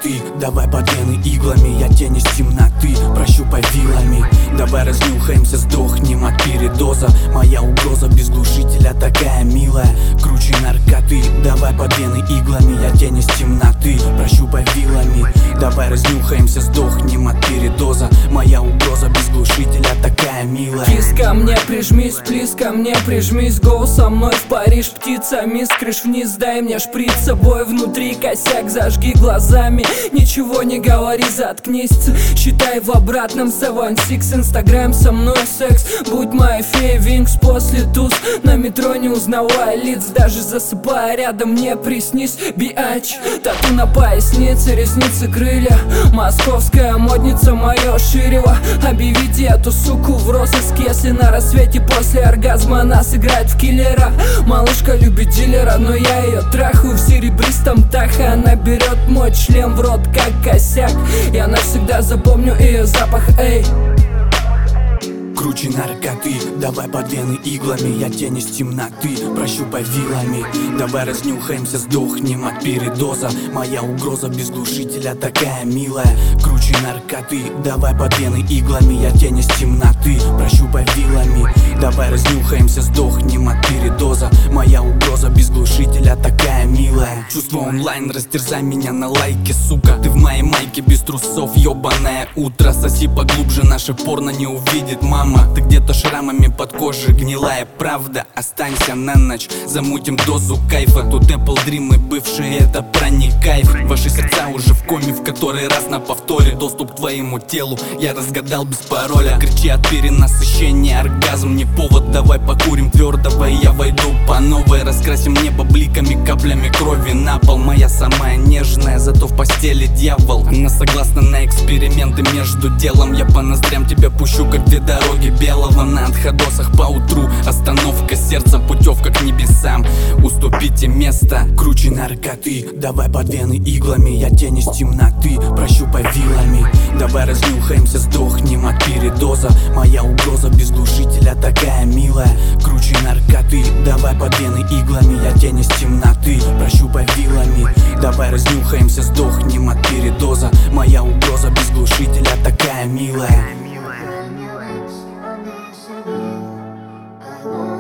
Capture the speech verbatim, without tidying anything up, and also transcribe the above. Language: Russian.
наркоты, давай под вены иглами, я тень из темноты, прощупай вилами. Давай разнюхаемся, сдохнем от передоза. Моя угроза без глушителя такая милая. Круче наркоты, давай под вены иглами, я тень из темноты, прощупай вилами. Давай разнюхаемся, сдохнем от передоза. Моя угроза без глушителя такая милая. Кис ко мне прижмись, плиз ко мне прижмись. Гоу со мной в Париж, птица, мисс, крыш вниз. Дай мне шприц с собой внутри, косяк, зажги глазами. Ничего не говори, заткнись, считай в обратном севен сикс. Инстаграм со мной секс, будь моей феей винкс. После туз на метро не узнавая лиц, даже засыпая рядом не приснись. Биач, тату на пояснице, ресницы, крылья. Московская модница мое ширево. Объявите эту суку в розыск, если на рассвете после оргазма она сыграет в киллера. Малышка любит дилера, но я ее трахаю в серебристом тахе. Она берет мой член в рот как косяк, я навсегда запомню ее запах, эй. Круче наркоты, давай под вены иглами, я тень из темноты, прощупай вилами. Давай разнюхаемся, сдохнем от передоза. Моя угроза без глушителя такая милая. Круче наркоты, давай под вены иглами, я тень из темноты, прощупай вилами. Давай разнюхаемся, сдохнем от передоза. Моя угроза без глушителя такая милая. Чувство онлайн, растерзай меня на лайке, сука. Ты в моей майке без трусов, ёбаное утро. Соси поглубже, наше порно не увидит мама. Ты где-то шрамами под кожей, гнилая правда. Останься на ночь, замутим дозу кайфа. Тут Apple Dream и бывшие, это про не кайф. Ваши сердца уже в коме, в который раз на повторе. Доступ к твоему телу я разгадал без пароля. Кричи от перенасыщения, оргазм не повод. Давай покурим твердого, и я войду по новой. Раскрасим небо бликами, каплями крови на пол. Моя самая нежная, зато в постели дьявол. Она согласна на эксперименты между делом. Я по ноздрям тебя пущу, как две дороги белого на отходосах по утру. Остановка сердца, путевка к небесам. Уступите место. Круче наркоты, давай под вены иглами, я тень из темноты, прощупай вилами. Давай разнюхаемся, сдохнем от передоза. Моя угроза без глушителя такая милая. Круче наркоты, давай под вены иглами, я тень из темноты, прощупай вилами. Давай разнюхаемся, сдохнем от передоза. Моя угроза без глушителя такая милая. I